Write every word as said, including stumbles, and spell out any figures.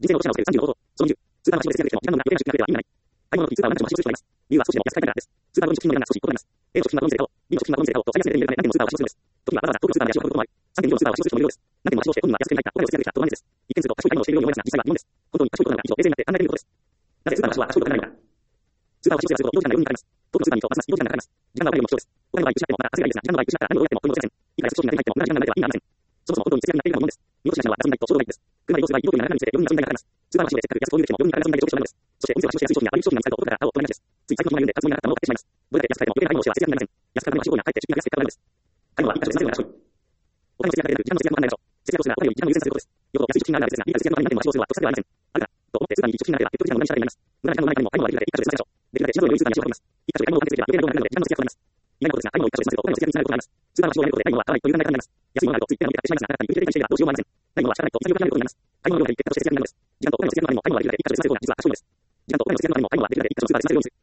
人生の落とし穴を防ぐさんじゅうの方法。そのにじゅう。スーパーマシンを設定しても、時間の無駄余計な出費が出れば意味がない。買い物の時、スーパーは何時も足をする人がいます。理由は少しでも安く買いたいからです。スーパーの食品の値段が少し異なります。A の食品はどの店で買おう。B の食品はどの店で買おうと最安値で手に入れるため何点もスーパーを足をするのです。時にはわざわざ東京スーパーで足を運ぶこともあり、さんてんにもスーパーを足をする人もいるようです。何点も足をして本人は安く手に入ったお金を節約できたと思われるです。一見すると賢い買い物をしているように思いますが、実際は疑問です。本当に賢いことなのか以上冷静になって考えてみることです。なぜスーパーの足は賢いことにならないのか。スーパーを足をすると移動時間がよんにんかかります。東京のスーパーに行くとますます移動時間がかかります。時間がお金よりも貴重です。お金の場合失ってもまた稼げばいいですが、時間の場合失ったら何をどうやっても取り戻せません。いくら安く商品が手に入っても同じ時間がないとは意味がありません。そもそも本当に節約になっているようなものです。見落としなのは遊んだりとちょうどいいです。車で移動する場合、移動距離が長くなるにつれてよんにんが遊んだりがかかります。スーパーの足をでせっかく安く購入できてもよんにんから遊んだりで長期となるのです。そしてお店は足をしやすい商品や割引商品が見つかると後から買おうとなりがちです。つい財布の暇が言うんで買うつもりなかったものを買ってしまいます。どれだけ安く買えても余計な買い物をしては節約になりません。安く買うのは資本が返って出費が安く結果となるのです。買い物は一箇所でなぜなら勝利。お金の節約が出る時間の節約も考えましょう。節約をするならお金より時間を優先させることです。よほど安い食品があるからですが、いくら節約のために何点も足をするは得策ではありません。あるからと思ってスーパーに行き食品が出れば結局時間の無駄にしたらになります。無駄な時間のないためにも買い物はできるだけ一箇所で済ませましょう。できるだけ品揃えの良いスーパーに足を運びます。一箇所で買い物を完結すれば余計な量がなくなるので時間の節約となります。意外なことですが、買い物を一箇所で済ませるとお金の節約につながることがあります。スーパーの足をやめることで買い物は買わないという考え方になります。安いものがあるとつい手を見て買ってしまいますが、あなたに売り切れたりしていればどうしようもありません。ないものは仕方ないと潔くやめることになります。買い物の量が減り結果として節約になるのです。時間とお金の節約のためにも買い物はできるだけ一箇所で済ませることが実は賢いのです。時間とお金の節約のためにも買い物はできるだけ一箇所で済ませることが実は賢いのです。